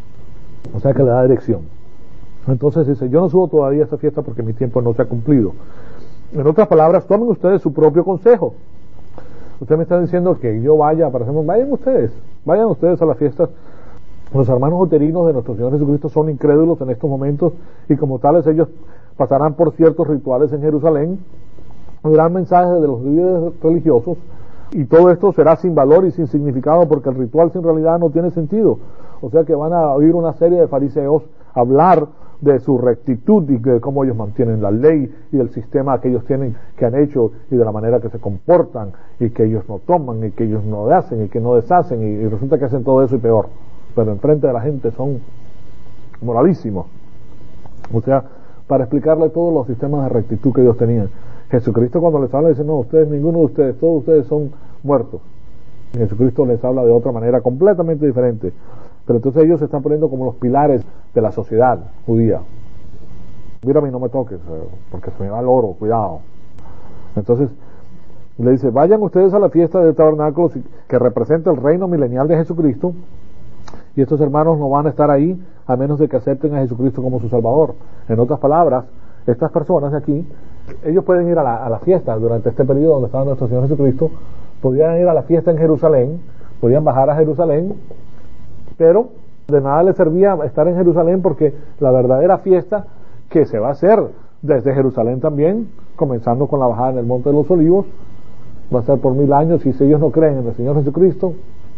o sea que le da dirección. Entonces dice, yo no subo todavía a esta fiesta porque mi tiempo no se ha cumplido. En otras palabras, tomen ustedes su propio consejo. Usted me está diciendo que yo vaya, vayan ustedes a las fiestas. Los hermanos luterinos de nuestro Señor Jesucristo son incrédulos en estos momentos, y como tales ellos pasarán por ciertos rituales en Jerusalén, oirán mensajes de los líderes religiosos, y todo esto será sin valor y sin significado, porque el ritual sin realidad no tiene sentido. O sea que van a oír una serie de fariseos hablar de su rectitud y de cómo ellos mantienen la ley y del sistema que ellos tienen, que han hecho, y de la manera que se comportan, y que ellos no toman, y que ellos no hacen, y que no deshacen, y resulta que hacen todo eso y peor, pero enfrente de la gente son moralísimos. O sea, para explicarle todos los sistemas de rectitud que ellos tenían. Jesucristo cuando les habla dice, no, ustedes, ninguno de ustedes, todos ustedes son muertos. Y Jesucristo les habla de otra manera completamente diferente. Pero entonces ellos se están poniendo como los pilares de la sociedad judía. Mírame y no me toques, porque se me va el oro, cuidado. Entonces le dice, vayan ustedes a la fiesta de tabernáculos, que representa el reino milenial de Jesucristo, y estos hermanos no van a estar ahí a menos de que acepten a Jesucristo como su Salvador. En otras palabras, estas personas de aquí, ellos pueden ir a la fiesta durante este periodo donde estaba nuestro Señor Jesucristo, podían ir a la fiesta en Jerusalén, podían bajar a Jerusalén, pero de nada les servía estar en Jerusalén, porque la verdadera fiesta que se va a hacer desde Jerusalén también, comenzando con la bajada en el Monte de los Olivos, va a ser por 1000 años, y si ellos no creen en el Señor Jesucristo,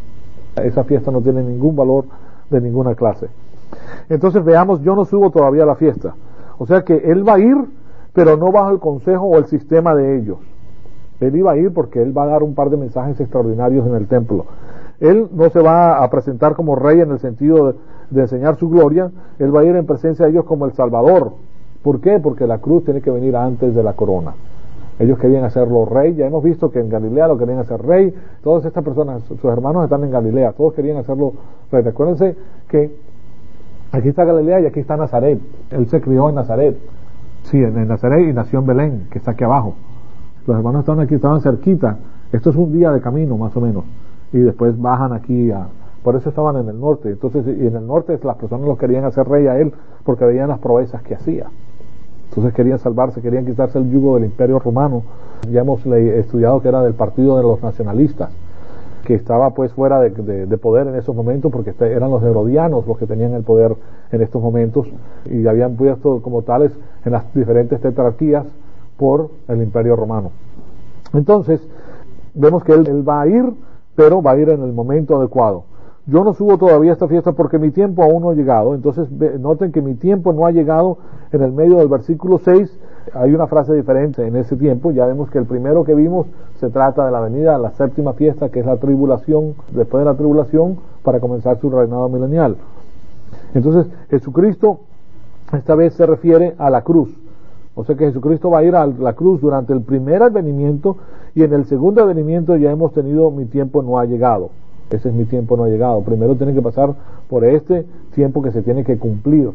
esa fiesta no tiene ningún valor de ninguna clase. Entonces veamos, yo no subo todavía a la fiesta. O sea que él va a ir, pero no bajo el consejo o el sistema de ellos. Él iba a ir porque él va a dar un par de mensajes extraordinarios en el templo. Él no se va a presentar como rey en el sentido de enseñar su gloria. Él va a ir en presencia de ellos como el Salvador. ¿Por qué? Porque la cruz tiene que venir antes de la corona. Ellos querían hacerlo rey. Ya hemos visto que en Galilea lo querían hacer rey. Todas estas personas, sus hermanos están en Galilea, todos querían hacerlo rey. Recuérdense que aquí está Galilea y aquí está Nazaret. Él se crió en Nazaret. Sí, en Nazaret, y nació en Belén, que está aquí abajo. Los hermanos estaban aquí, estaban cerquita. Esto es un día de camino más o menos, y después bajan aquí por eso estaban en el norte. Entonces, y en el norte las personas lo querían hacer rey a él porque veían las proezas que hacía. Entonces querían salvarse, querían quitarse el yugo del Imperio Romano. Ya hemos estudiado que era del partido de los nacionalistas, que estaba pues fuera de poder en esos momentos, porque eran los herodianos los que tenían el poder en estos momentos, y habían puesto como tales en las diferentes tetrarquías por el Imperio Romano. Entonces vemos que él va a ir, pero va a ir en el momento adecuado. Yo no subo todavía a esta fiesta porque mi tiempo aún no ha llegado. Entonces noten que mi tiempo no ha llegado en el medio del versículo 6, hay una frase diferente en ese tiempo. Ya vemos que el primero que vimos se trata de la venida a la séptima fiesta, que es la tribulación, después de la tribulación, para comenzar su reinado milenial. Entonces, Jesucristo esta vez se refiere a la cruz. O sea que Jesucristo va a ir a la cruz durante el primer advenimiento, y en el segundo advenimiento ya hemos tenido mi tiempo no ha llegado. Ese es mi tiempo no ha llegado. Primero tiene que pasar por este tiempo que se tiene que cumplir.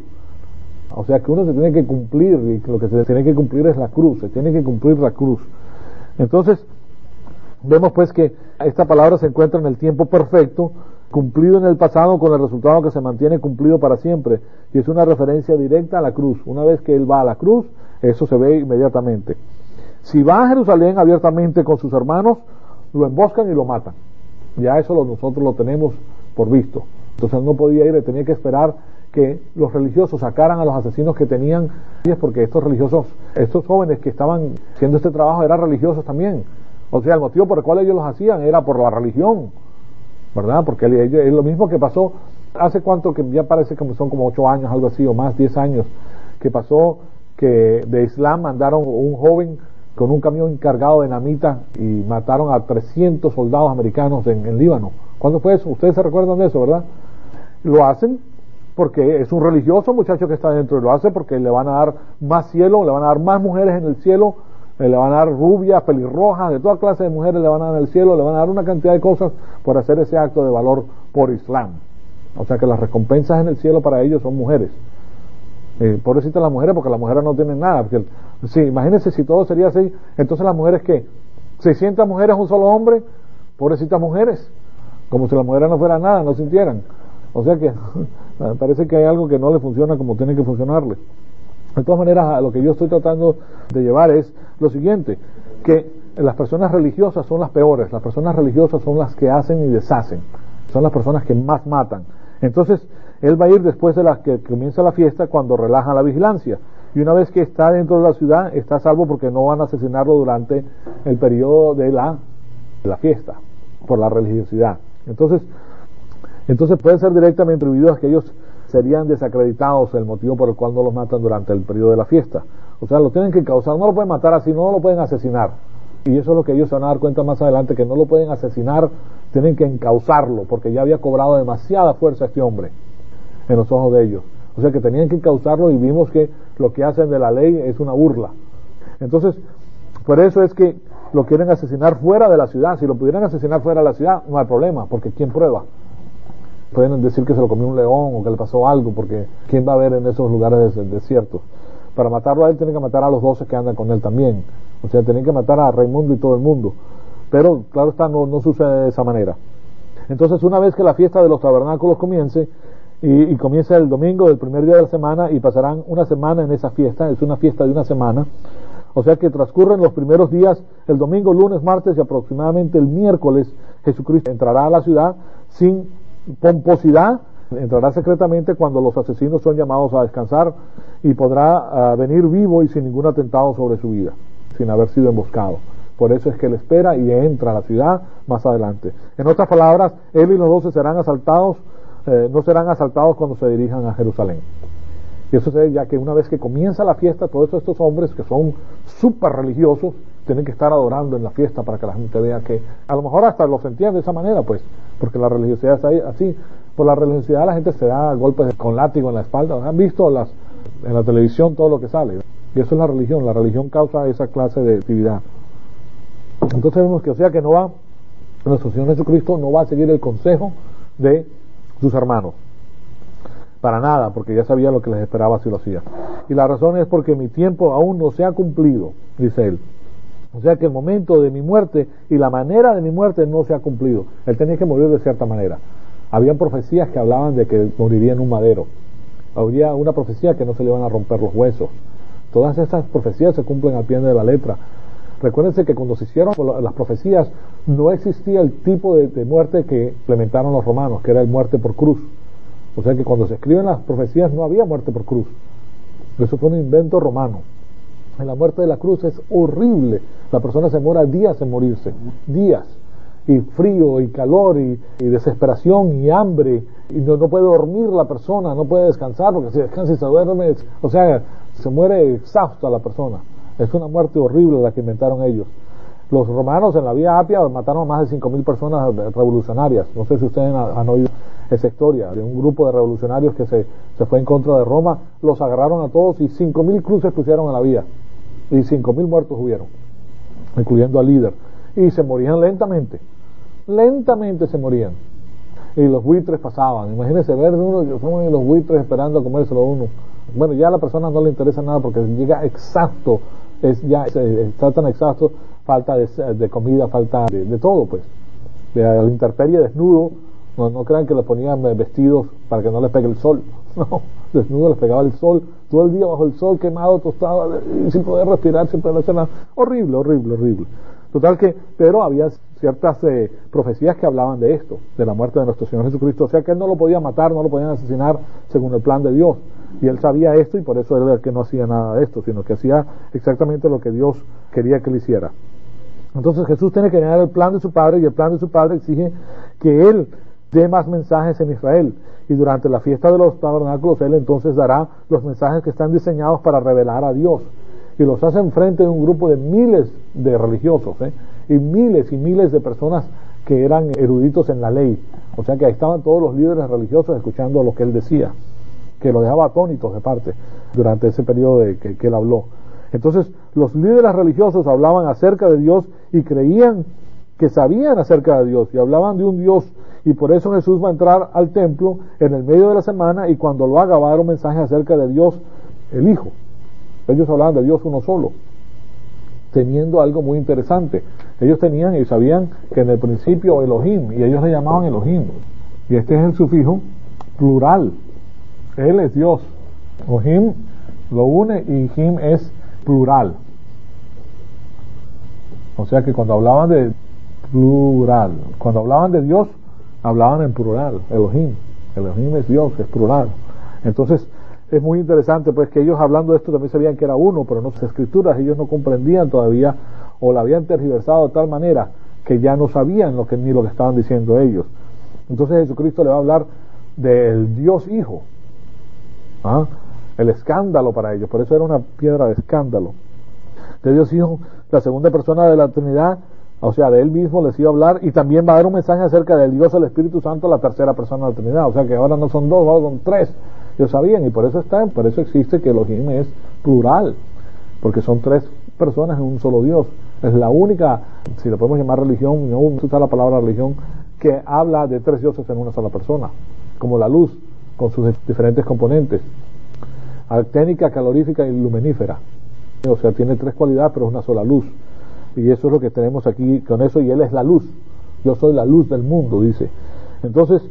O sea que uno se tiene que cumplir, y lo que se tiene que cumplir es la cruz, se tiene que cumplir la cruz. Entonces, vemos pues que esta palabra se encuentra en el tiempo perfecto, cumplido en el pasado, con el resultado que se mantiene cumplido para siempre, y es una referencia directa a la cruz. Una vez que él va a la cruz, eso se ve inmediatamente. Si va a Jerusalén abiertamente con sus hermanos, lo emboscan y lo matan. Ya eso nosotros lo tenemos por visto. Entonces él no podía ir, tenía que esperar que los religiosos sacaran a los asesinos que tenían, porque estos religiosos, estos jóvenes que estaban haciendo este trabajo eran religiosos también. O sea, el motivo por el cual ellos los hacían era por la religión, ¿verdad? Porque es lo mismo que pasó hace cuánto, que ya parece que son como 8 años, algo así, o más, 10 años, que pasó que de Islam mandaron un joven con un camión cargado de dinamita y mataron a 300 soldados americanos en Líbano. ¿Cuándo fue eso? Ustedes se recuerdan de eso, ¿verdad? Lo hacen porque es un religioso muchacho que está dentro, y lo hace porque le van a dar más cielo, le van a dar más mujeres en el cielo, le van a dar rubias, pelirrojas, de toda clase de mujeres le van a dar en el cielo, le van a dar una cantidad de cosas por hacer ese acto de valor por Islam. O sea que las recompensas en el cielo para ellos son mujeres. Pobrecitas las mujeres, porque las mujeres no tienen nada. Porque, sí, imagínense si todo sería así, entonces las mujeres, ¿qué? 600 mujeres, un solo hombre, pobrecitas mujeres, como si las mujeres no fueran nada, no sintieran. O sea que parece que hay algo que no le funciona como tiene que funcionarle. De todas maneras, a lo que yo estoy tratando de llevar es lo siguiente, que las personas religiosas son las peores. Las personas religiosas son las que hacen y deshacen, son las personas que más matan. Entonces él va a ir después de que comienza la fiesta, cuando relajan la vigilancia, y una vez que está dentro de la ciudad está a salvo, porque no van a asesinarlo durante el periodo de la fiesta por la religiosidad. Entonces pueden ser directamente atribuidos a que ellos serían desacreditados, el motivo por el cual no los matan durante el periodo de la fiesta. O sea, lo tienen que causar, no lo pueden matar así, no lo pueden asesinar. Y eso es lo que ellos se van a dar cuenta más adelante, que no lo pueden asesinar, tienen que encauzarlo, porque ya había cobrado demasiada fuerza este hombre en los ojos de ellos. O sea que tenían que encauzarlo, y vimos que lo que hacen de la ley es una burla. Entonces, por eso es que lo quieren asesinar fuera de la ciudad. Si lo pudieran asesinar fuera de la ciudad, no hay problema, porque ¿quién prueba? Pueden decir que se lo comió un león o que le pasó algo, porque ¿quién va a ver en esos lugares desiertos? Para matarlo a él tienen que matar a los 12 que andan con él también. O sea, tienen que matar a Raimundo y todo el mundo. Pero claro está, no sucede de esa manera. Entonces, una vez que la fiesta de los tabernáculos comience, y comienza el domingo del primer día de la semana, y pasarán una semana en esa fiesta, es una fiesta de una semana, o sea que transcurren los primeros días, el domingo, lunes, martes y aproximadamente el miércoles, Jesucristo entrará a la ciudad sin pomposidad, entrará secretamente cuando los asesinos son llamados a descansar, y podrá venir vivo y sin ningún atentado sobre su vida, sin haber sido emboscado. Por eso es que él espera y entra a la ciudad más adelante. En otras palabras, él y los 12 serán asaltados, no serán asaltados cuando se dirijan a Jerusalén. Y eso se ve ya que una vez que comienza la fiesta, todos estos hombres que son súper religiosos tienen que estar adorando en la fiesta, para que la gente vea que a lo mejor hasta lo sentían de esa manera, pues, porque la religiosidad está así. Por la religiosidad la gente se da golpes con látigo en la espalda. Han visto en la televisión todo lo que sale, y eso es la religión causa esa clase de actividad. Entonces vemos que, o sea que no va, nuestro Señor Jesucristo no va a seguir el consejo de sus hermanos, para nada, porque ya sabía lo que les esperaba si lo hacía. Y la razón es porque mi tiempo aún no se ha cumplido, dice él. O sea que el momento de mi muerte y la manera de mi muerte no se ha cumplido. Él tenía que morir de cierta manera. Habían profecías que hablaban de que moriría en un madero. Habría una profecía que no se le iban a romper los huesos. Todas estas profecías se cumplen al pie de la letra. Recuérdense que cuando se hicieron las profecías no existía el tipo de muerte que implementaron los romanos, que era el muerte por cruz. O sea que cuando se escriben las profecías no había muerte por cruz. Eso fue un invento romano. En la muerte de la cruz es horrible. La persona se demora días en morirse, días, y frío y calor y desesperación y hambre, y no puede dormir la persona, no puede descansar, porque si descansa y se duerme, o sea, se muere exhausta la persona. Es una muerte horrible la que inventaron ellos. Los romanos en la Vía Apia mataron a más de 5.000 personas revolucionarias. No sé si ustedes han oído esa historia de un grupo de revolucionarios que se fue en contra de Roma. Los agarraron a todos y 5.000 cruces pusieron en la vía y 5.000 muertos hubieron, incluyendo al líder, y se morían lentamente se morían, y los buitres pasaban. Imagínense ver uno, son los buitres esperando a comérselo uno. Bueno, ya a la persona no le interesa nada porque llega exacto, está tan exacto, falta de comida, falta de todo, pues, de la intemperie, desnudo. No crean que le ponían vestidos para que no les pegue el sol, no, desnudo les pegaba el sol, todo el día bajo el sol, quemado, tostado, sin poder respirar, sin poder hacer nada. Horrible. Total que, pero había ciertas profecías que hablaban de esto, de la muerte de nuestro Señor Jesucristo. O sea que él no lo podía matar, no lo podían asesinar según el plan de Dios. Y él sabía esto, y por eso él era el que no hacía nada de esto, sino que hacía exactamente lo que Dios quería que él hiciera. Entonces Jesús tiene que llenar el plan de su Padre, y el plan de su Padre exige que él dé más mensajes en Israel. Y durante la fiesta de los tabernáculos él entonces dará los mensajes que están diseñados para revelar a Dios, y los hace enfrente de un grupo de miles de religiosos, y miles de personas que eran eruditos en la ley. O sea que ahí estaban todos los líderes religiosos escuchando lo que él decía, que lo dejaba atónitos de parte durante ese periodo que él habló. Entonces los líderes religiosos hablaban acerca de Dios y creían que sabían acerca de Dios, y hablaban de un Dios, y por eso Jesús va a entrar al templo en el medio de la semana, y cuando lo haga va a dar un mensaje acerca de Dios el Hijo. Ellos hablaban de Dios uno solo, teniendo algo muy interesante. Ellos tenían y sabían que en el principio Elohim, y ellos le llamaban Elohim, y este es el sufijo plural. Él es Dios. Elohim lo une y Him es plural. O sea que cuando hablaban de plural, cuando hablaban de Dios, hablaban en plural. Elohim es Dios, es plural. Entonces es muy interesante pues que ellos hablando de esto también sabían que era uno, pero no las escrituras ellos no comprendían todavía, o la habían tergiversado de tal manera que ya no sabían ni lo que estaban diciendo ellos. Entonces Jesucristo le va a hablar del Dios Hijo, el escándalo para ellos, por eso era una piedra de escándalo. De Dios Hijo, la segunda persona de la Trinidad, o sea, de él mismo les iba a hablar, y también va a dar un mensaje acerca del Dios, el Espíritu Santo, la tercera persona de la Trinidad. O sea que ahora no son dos, ahora son tres. Ellos sabían, y por eso existe que Elohim es plural, porque son tres personas en un solo Dios. Es la única, si lo podemos llamar religión, no usa la palabra religión, que habla de tres dioses en una sola persona, como la luz, con sus diferentes componentes, acténica, calorífica y luminífera. O sea, tiene tres cualidades, pero es una sola luz. Y eso es lo que tenemos aquí con eso, y él es la luz. Yo soy la luz del mundo, dice. Entonces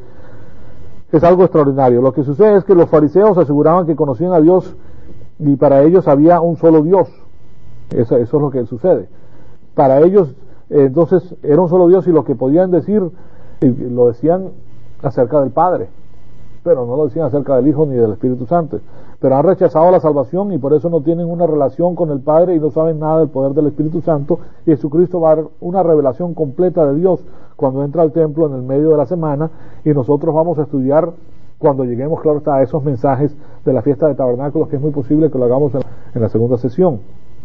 es algo extraordinario. Lo que sucede es que los fariseos aseguraban que conocían a Dios, y para ellos había un solo Dios. Eso es lo que sucede. Para ellos entonces era un solo Dios, y lo que podían decir lo decían acerca del Padre, pero no lo decían acerca del Hijo ni del Espíritu Santo. Pero han rechazado la salvación, y por eso no tienen una relación con el Padre y no saben nada del poder del Espíritu Santo. Y Jesucristo va a dar una revelación completa de Dios cuando entra al templo en el medio de la semana, y nosotros vamos a estudiar cuando lleguemos, claro está, a esos mensajes de la fiesta de tabernáculos, que es muy posible que lo hagamos en la segunda sesión.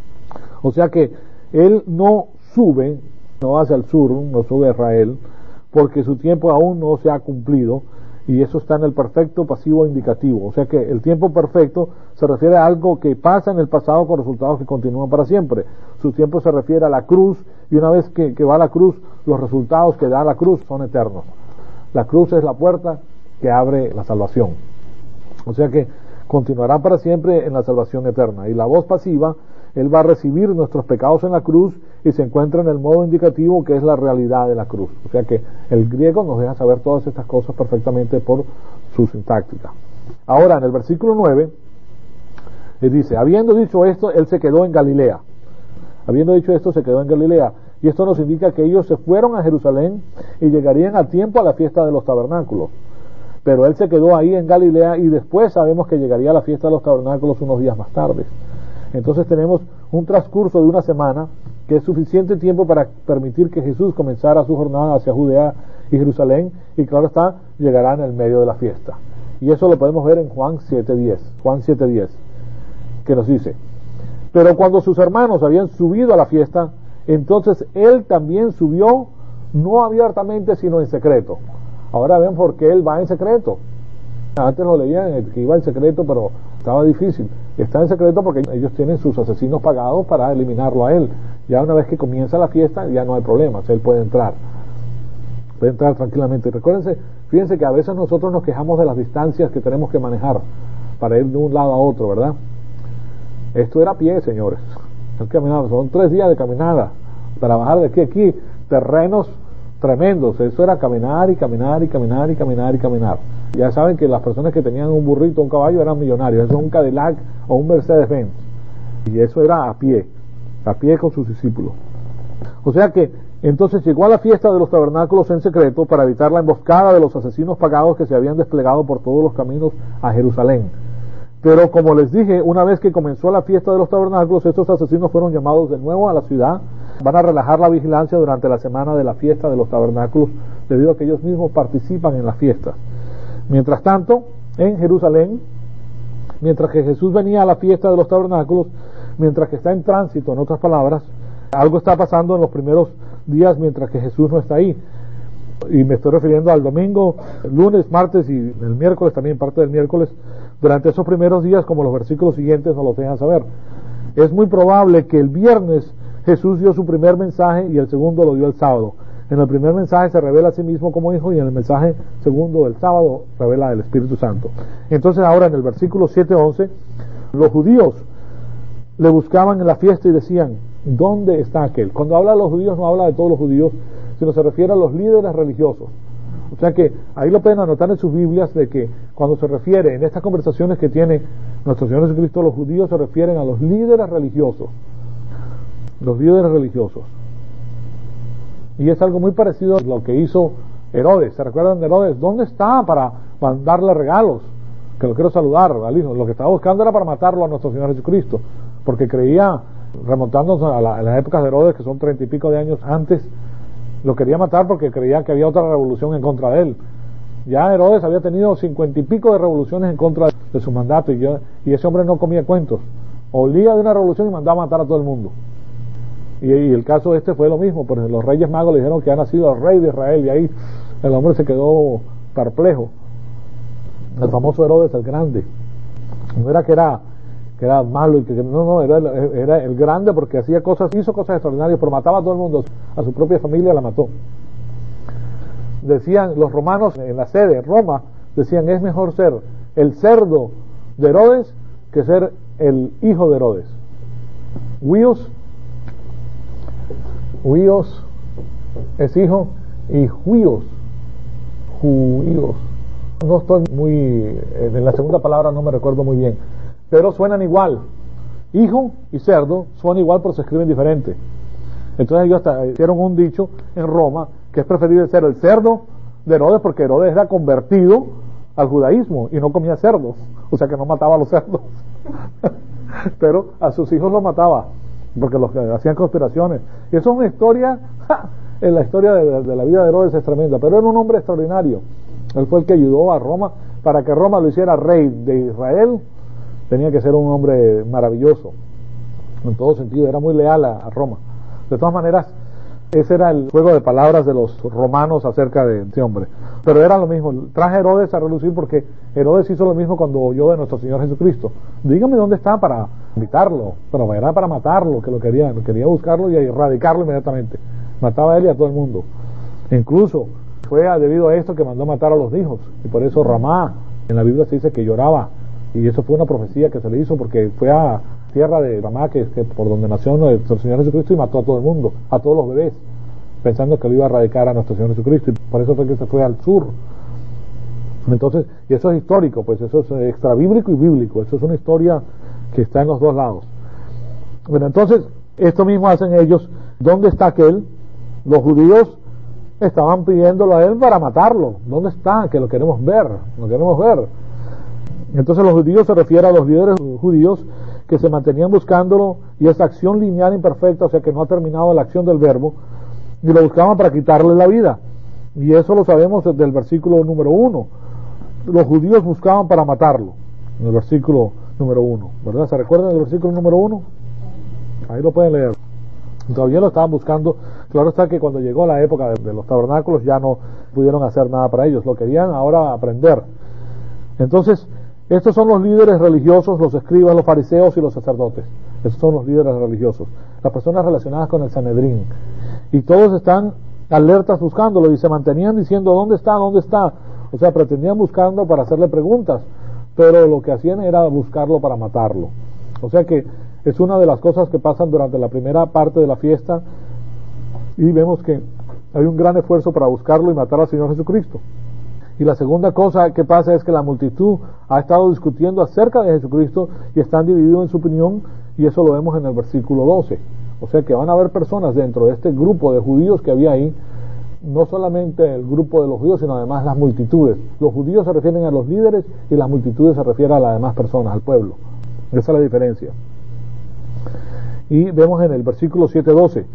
O sea que él no sube, no hacia el sur, no sube a Israel, porque su tiempo aún no se ha cumplido, y eso está en el perfecto pasivo indicativo. O sea que el tiempo perfecto se refiere a algo que pasa en el pasado con resultados que continúan para siempre. Su tiempo se refiere a la cruz, y una vez que va a la cruz, los resultados que da la cruz son eternos. La cruz es la puerta que abre la salvación. O sea que continuará para siempre en la salvación eterna. Y la voz pasiva, él va a recibir nuestros pecados en la cruz, y se encuentra en el modo indicativo, que es la realidad de la cruz. O sea que el griego nos deja saber todas estas cosas perfectamente por su sintáctica. Ahora, en el versículo 9, él dice, habiendo dicho esto, él se quedó en Galilea. Habiendo dicho esto, se quedó en Galilea. Y esto nos indica que ellos se fueron a Jerusalén y llegarían a tiempo a la fiesta de los tabernáculos. Pero él se quedó ahí en Galilea, y después sabemos que llegaría a la fiesta de los tabernáculos unos días más tarde. Entonces tenemos un transcurso de una semana, que es suficiente tiempo para permitir que Jesús comenzara su jornada hacia Judea y Jerusalén, y claro está, llegará en el medio de la fiesta. Y eso lo podemos ver en Juan 7:10, que nos dice, Pero cuando sus hermanos habían subido a la fiesta, entonces él también subió, no abiertamente, sino en secreto. Ahora ven por qué él va en secreto. Antes lo leían que iba en secreto, pero estaba difícil. Está en secreto porque ellos tienen sus asesinos pagados para eliminarlo a él. Ya una vez que comienza la fiesta, ya no hay problemas, él puede entrar tranquilamente. Recuérdense, fíjense que a veces nosotros nos quejamos de las distancias que tenemos que manejar para ir de un lado a otro, ¿verdad? Esto era a pie, señores. Son 3 días de caminada para bajar de aquí a aquí, terrenos tremendos. Eso era caminar y caminar y caminar y caminar y caminar. Ya saben que las personas que tenían un burrito o un caballo eran millonarios. Eso es un Cadillac o un Mercedes-Benz. Y eso era a pie con sus discípulos. O sea que entonces llegó a la fiesta de los tabernáculos en secreto para evitar la emboscada de los asesinos pagados que se habían desplegado por todos los caminos a Jerusalén. Pero como les dije, una vez que comenzó la fiesta de los tabernáculos, estos asesinos fueron llamados de nuevo a la ciudad. Van a relajar la vigilancia durante la semana de la fiesta de los tabernáculos, debido a que ellos mismos participan en la fiesta. Mientras tanto, en Jerusalén, mientras que Jesús venía a la fiesta de los tabernáculos, mientras que está en tránsito, en otras palabras, algo está pasando en los primeros días mientras que Jesús no está ahí. Y me estoy refiriendo al domingo, el lunes, martes y el miércoles, también parte del miércoles. Durante esos primeros días, como los versículos siguientes nos lo dejan saber, es muy probable que el viernes Jesús dio su primer mensaje y el segundo lo dio el sábado. En el primer mensaje se revela a sí mismo como hijo, y en el mensaje segundo del sábado revela el Espíritu Santo. Entonces ahora en el versículo 7-11, los judíos le buscaban en la fiesta y decían: ¿dónde está aquel? Cuando habla de los judíos no habla de todos los judíos, sino se refiere a los líderes religiosos. O sea que ahí lo pueden anotar en sus Biblias, de que cuando se refiere en estas conversaciones que tiene nuestro Señor Jesucristo, los judíos se refieren a los líderes religiosos. Los líderes religiosos. Y es algo muy parecido a lo que hizo Herodes. ¿Se recuerdan de Herodes? ¿Dónde está para mandarle regalos? Que lo quiero saludar al hijo. Lo que estaba buscando era para matarlo a nuestro Señor Jesucristo, porque creía, remontándonos a las épocas de Herodes, que son 30 y pico de años antes, lo quería matar porque creía que había otra revolución en contra de él. Ya Herodes había tenido 50 y pico de revoluciones en contra de su mandato, y ese hombre no comía cuentos. Olía de una revolución y mandaba a matar a todo el mundo. Y el caso este fue lo mismo, porque los reyes magos le dijeron que ha nacido el rey de Israel, y ahí el hombre se quedó perplejo. El famoso Herodes el Grande. No era que era malo, y era el grande porque hizo cosas extraordinarias, pero mataba a todo el mundo. A su propia familia la mató. Decían los romanos en la sede, en Roma, decían: es mejor ser el cerdo de Herodes que ser el hijo de Herodes. Huíos es hijo, y juíos. No estoy muy, en la segunda palabra no me recuerdo muy bien, pero suenan igual. Hijo y cerdo suenan igual, pero se escriben diferente. Entonces ellos hasta hicieron un dicho en Roma, que es preferible ser el cerdo de Herodes, porque Herodes era convertido al judaísmo y no comía cerdos, o sea que no mataba a los cerdos pero a sus hijos los mataba, porque los hacían conspiraciones. Y eso es una historia, en la historia de la vida de Herodes es tremenda, pero era un hombre extraordinario. Él fue el que ayudó a Roma. Para que Roma lo hiciera rey de Israel, tenía que ser un hombre maravilloso en todo sentido, era muy leal a Roma. De todas maneras, ese era el juego de palabras de los romanos acerca de este hombre. Pero era lo mismo. Traje a Herodes a relucir porque Herodes hizo lo mismo cuando oyó de nuestro Señor Jesucristo. Dígame dónde está para invitarlo, pero era para matarlo, que lo quería buscarlo y erradicarlo inmediatamente. Mataba a él y a todo el mundo. Incluso fue debido a esto que mandó matar a los hijos, y por eso Ramá en la Biblia se dice que lloraba, y eso fue una profecía que se le hizo, porque fue a tierra de Ramá, que por donde nació nuestro Señor Jesucristo, y mató a todo el mundo, a todos los bebés, pensando que lo iba a erradicar a nuestro Señor Jesucristo, y por eso fue que se fue al sur. Entonces, y eso es histórico, pues eso es extrabíblico y bíblico, eso es una historia que está en los dos lados. Bueno, entonces, esto mismo hacen ellos. ¿Dónde está aquel? Los judíos estaban pidiéndolo a él para matarlo. ¿Dónde está? Que lo queremos ver, lo queremos ver. Entonces los judíos se refiere a los líderes judíos que se mantenían buscándolo, y esa acción lineal imperfecta, o sea que no ha terminado la acción del verbo, y lo buscaban para quitarle la vida. Y eso lo sabemos desde el versículo número 1. Los judíos buscaban para matarlo, en el versículo número 1, ¿verdad? ¿Se recuerdan del versículo número 1? Ahí lo pueden leer. Todavía lo estaban buscando. Claro está que cuando llegó la época de los tabernáculos ya no pudieron hacer nada para ellos. Lo querían ahora aprender. Entonces, estos son los líderes religiosos, los escribas, los fariseos y los sacerdotes. Estos son los líderes religiosos. Las personas relacionadas con el Sanedrín. Y todos están alertas buscándolo y se mantenían diciendo, ¿dónde está? ¿Dónde está? O sea, pretendían buscarlo para hacerle preguntas, pero lo que hacían era buscarlo para matarlo. O sea que es una de las cosas que pasan durante la primera parte de la fiesta, y vemos que hay un gran esfuerzo para buscarlo y matar al Señor Jesucristo. Y la segunda cosa que pasa es que la multitud ha estado discutiendo acerca de Jesucristo y están divididos en su opinión, y eso lo vemos en el versículo 12. O sea que van a haber personas dentro de este grupo de judíos que había ahí, no solamente el grupo de los judíos, sino además las multitudes. Los judíos se refieren a los líderes y las multitudes se refieren a las demás personas, al pueblo. Esa es la diferencia. Y vemos en el versículo 7-12,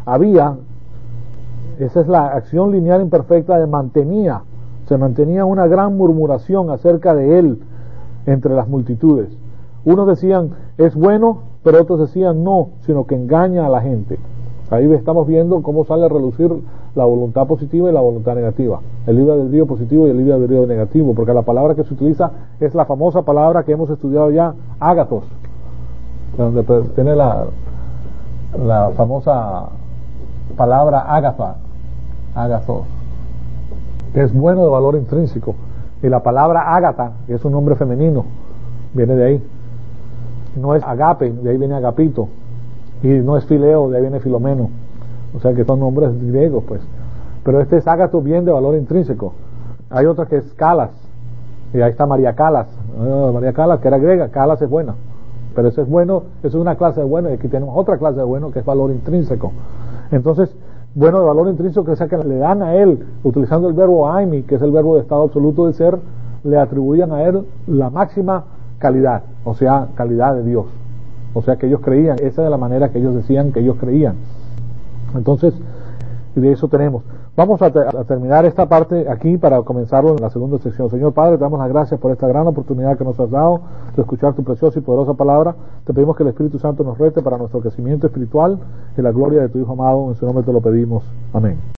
esa es la acción lineal imperfecta de se mantenía una gran murmuración acerca de él entre las multitudes. Unos decían, es bueno, pero otros decían, no, sino que engaña a la gente. Ahí estamos viendo cómo sale a relucir la voluntad positiva y la voluntad negativa, el libre albedrío positivo y el libre albedrío negativo, porque la palabra que se utiliza es la famosa palabra que hemos estudiado ya, ágathos, donde tiene la famosa palabra ágathos, que es bueno de valor intrínseco, y la palabra ágata, que es un nombre femenino, viene de ahí. No es agape, de ahí viene agapito, y no es fileo, de ahí viene filomeno. O sea que son nombres griegos, pues. Pero este es ágato, bien de valor intrínseco. Hay otra que es Calas, y ahí está María Calas. María Calas, que era griega, Calas es buena. Pero eso es bueno, eso es una clase de bueno, y aquí tenemos otra clase de bueno que es valor intrínseco. Entonces, bueno de valor intrínseco, que es que le dan a él, utilizando el verbo aimi, que es el verbo de estado absoluto del ser, le atribuyen a él la máxima calidad, o sea, calidad de Dios. O sea que ellos creían, esa es la manera que ellos decían que ellos creían. Entonces, de eso tenemos. Vamos a terminar esta parte aquí para comenzarlo en la segunda sección. Señor Padre, te damos las gracias por esta gran oportunidad que nos has dado de escuchar tu preciosa y poderosa palabra. Te pedimos que el Espíritu Santo nos rete para nuestro crecimiento espiritual y la gloria de tu Hijo amado. En su nombre te lo pedimos. Amén.